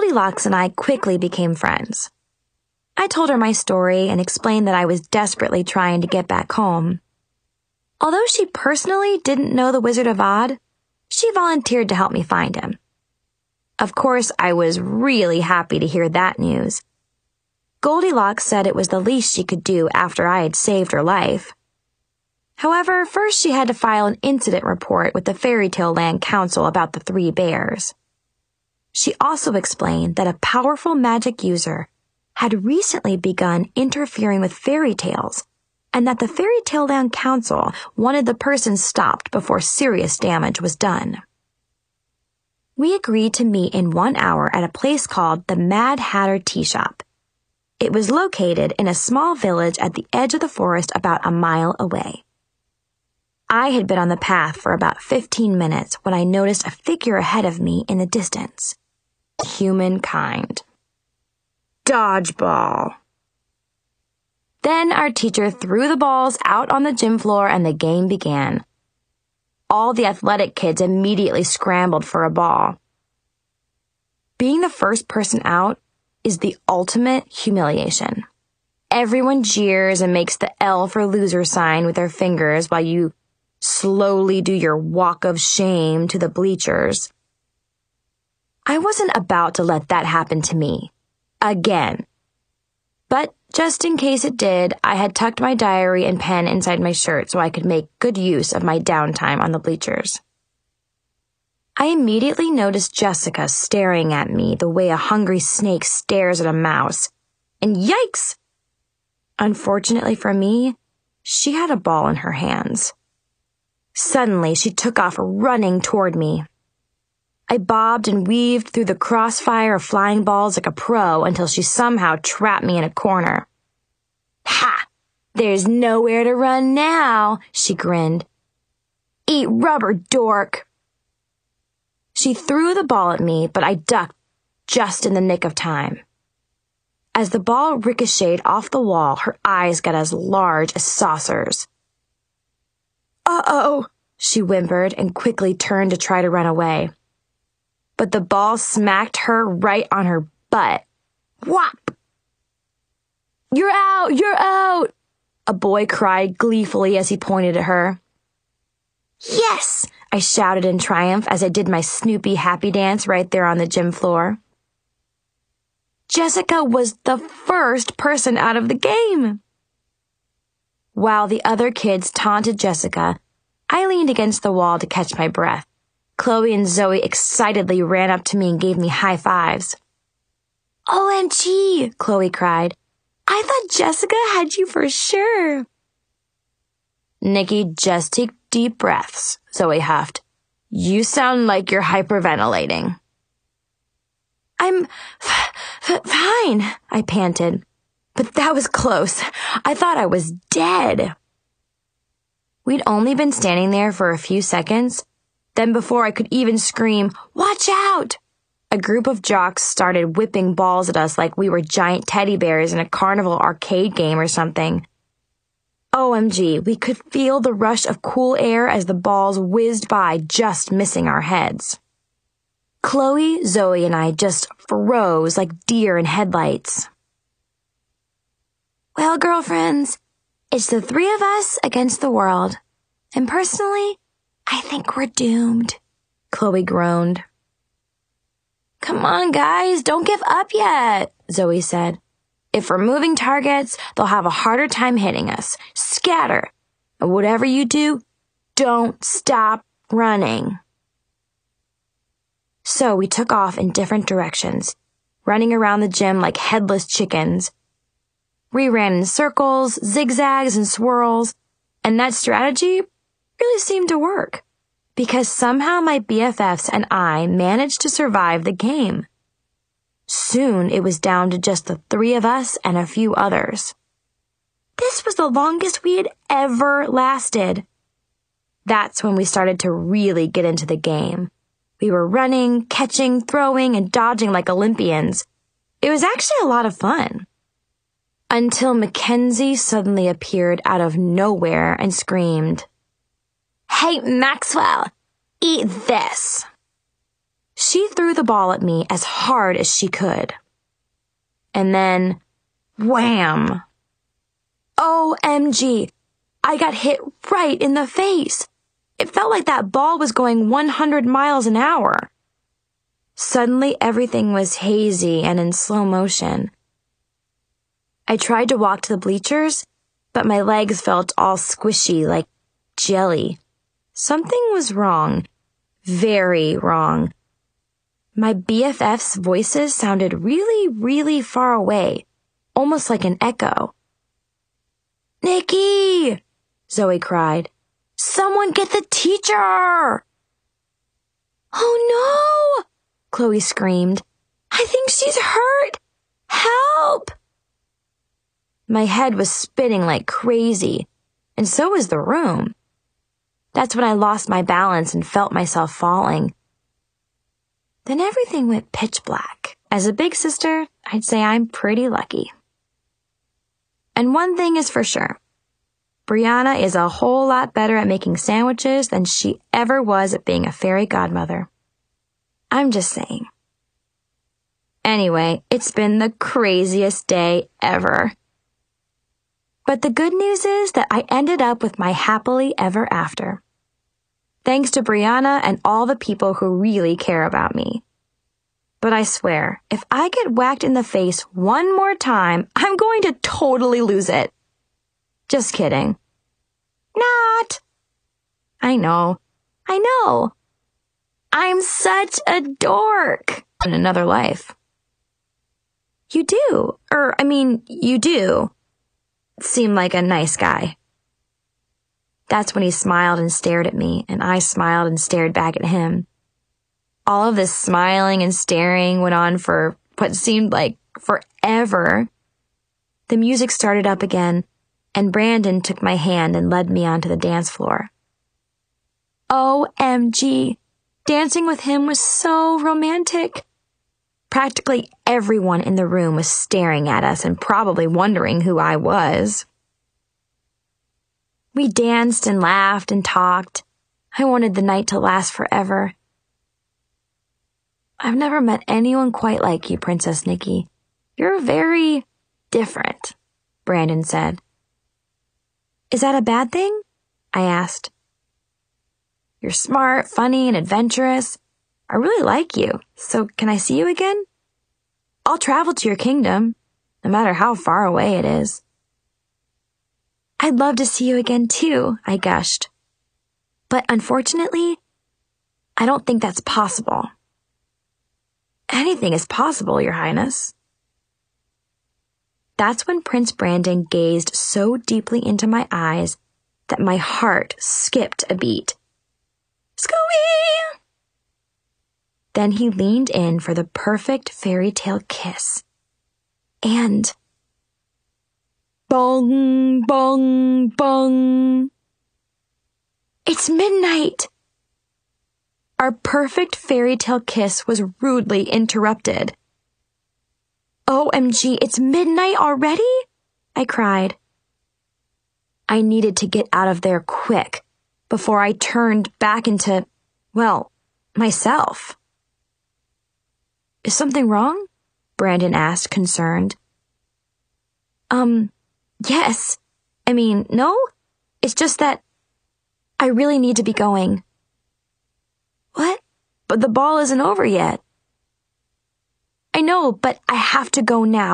Goldilocks and I quickly became friends. I told her my story and explained that I was desperately trying to get back home. Although she personally didn't know the Wizard of Oz, she volunteered to help me find him. Of course, I was really happy to hear that news. Goldilocks said it was the least she could do after I had saved her life. However, first she had to file an incident report with the Fairy Tale Land Council about the 3 bears. She also explained that a powerful magic user had recently begun interfering with fairy tales, and that the Fairy Tale Land Council wanted the person stopped before serious damage was done. We agreed to meet in 1 hour at a place called the Mad Hatter Tea Shop. It was located in a small village at the edge of the forest about a mile away. I had been on the path for about 15 minutes when I noticed a figure ahead of me in the distance. Humankind. Dodgeball. Then our teacher threw the balls out on the gym floor and the game began. All the athletic kids immediately scrambled for a ball. Being the first person out is the ultimate humiliation. Everyone jeers and makes the L for loser sign with their fingers while you slowly do your walk of shame to the bleachers. I wasn't about to let that happen to me. Again. But just in case it did, I had tucked my diary and pen inside my shirt so I could make good use of my downtime on the bleachers. I immediately noticed Jessica staring at me the way a hungry snake stares at a mouse. And yikes! Unfortunately for me, she had a ball in her hands. Suddenly, she took off running toward me. I bobbed and weaved through the crossfire of flying balls like a pro until she somehow trapped me in a corner. Ha! There's nowhere to run now, she grinned. Eat rubber, dork. She threw the ball at me, but I ducked just in the nick of time. As the ball ricocheted off the wall, her eyes got as large as saucers. Uh-oh, she whimpered and quickly turned to try to run away. But the ball smacked her right on her butt. Whop! You're out! You're out! A boy cried gleefully as he pointed at her. Yes! I shouted in triumph as I did my Snoopy happy dance right there on the gym floor. Jessica was the first person out of the game. While the other kids taunted Jessica, I leaned against the wall to catch my breath. Chloe and Zoe excitedly ran up to me and gave me high fives. OMG, Chloe cried. I thought Jessica had you for sure. Nikki, just take deep breaths, Zoe huffed. You sound like you're hyperventilating. I'm fine, I panted. But that was close. I thought I was dead. We'd only been standing there for a few seconds. Then before I could even scream, "Watch out!" a group of jocks started whipping balls at us like we were giant teddy bears in a carnival arcade game or something. OMG, we could feel the rush of cool air as the balls whizzed by, just missing our heads. Chloe, Zoe, and I just froze like deer in headlights. Well, girlfriends, it's the 3 of us against the world. And personally, I think we're doomed, Chloe groaned. Come on, guys, don't give up yet, Zoe said. If we're moving targets, they'll have a harder time hitting us. Scatter. And whatever you do, don't stop running. So we took off in different directions, running around the gym like headless chickens. We ran in circles, zigzags, and swirls, and that strategy really seemed to work, because somehow my BFFs and I managed to survive the game. Soon it was down to just the 3 of us and a few others. This was the longest we had ever lasted. That's when we started to really get into the game. We were running, catching, throwing, and dodging like Olympians. It was actually a lot of fun. Until Mackenzie suddenly appeared out of nowhere and screamed, "Hey, Maxwell, eat this." She threw the ball at me as hard as she could. And then, wham! OMG! I got hit right in the face. It felt like that ball was going 100 miles an hour. Suddenly, everything was hazy and in slow motion. I tried to walk to the bleachers, but my legs felt all squishy like jelly. Something was wrong. Very wrong. My BFFs' voices sounded really, really far away, almost like an echo. "Nikki!" Zoe cried. "Someone get the teacher!" "Oh no!" Chloe screamed. "I think she's hurt! Help!" My head was spinning like crazy, and so was the room. That's when I lost my balance and felt myself falling. Then everything went pitch black. As a big sister, I'd say I'm pretty lucky. And one thing is for sure. Brianna is a whole lot better at making sandwiches than she ever was at being a fairy godmother. I'm just saying. Anyway, it's been the craziest day ever. But the good news is that I ended up with my happily ever after. Thanks to Brianna and all the people who really care about me. But I swear, if I get whacked in the face one more time, I'm going to totally lose it. Just kidding. Not. I know. I'm such a dork. In another life. You do. You do. Seem like a nice guy. That's when he smiled and stared at me, and I smiled and stared back at him. All of this smiling and staring went on for what seemed like forever. The music started up again, and Brandon took my hand and led me onto the dance floor. OMG! Dancing with him was so romantic. Practically everyone in the room was staring at us and probably wondering who I was. We danced and laughed and talked. I wanted the night to last forever. I've never met anyone quite like you, Princess Nikki. You're very different, Brandon said. Is that a bad thing? I asked. You're smart, funny, and adventurous. I really like you, so can I see you again? I'll travel to your kingdom, no matter how far away it is. I'd love to see you again too, I gushed. But unfortunately, I don't think that's possible. Anything is possible, Your Highness. That's when Prince Brandon gazed so deeply into my eyes that my heart skipped a beat. Scooey! Then he leaned in for the perfect fairy tale kiss. And bong, bong, bong. It's midnight. Our perfect fairy tale kiss was rudely interrupted. OMG, it's midnight already? I cried. I needed to get out of there quick before I turned back into, myself. Is something wrong? Brandon asked, concerned. Yes. No. It's just that I really need to be going. What? But the ball isn't over yet. I know, but I have to go now.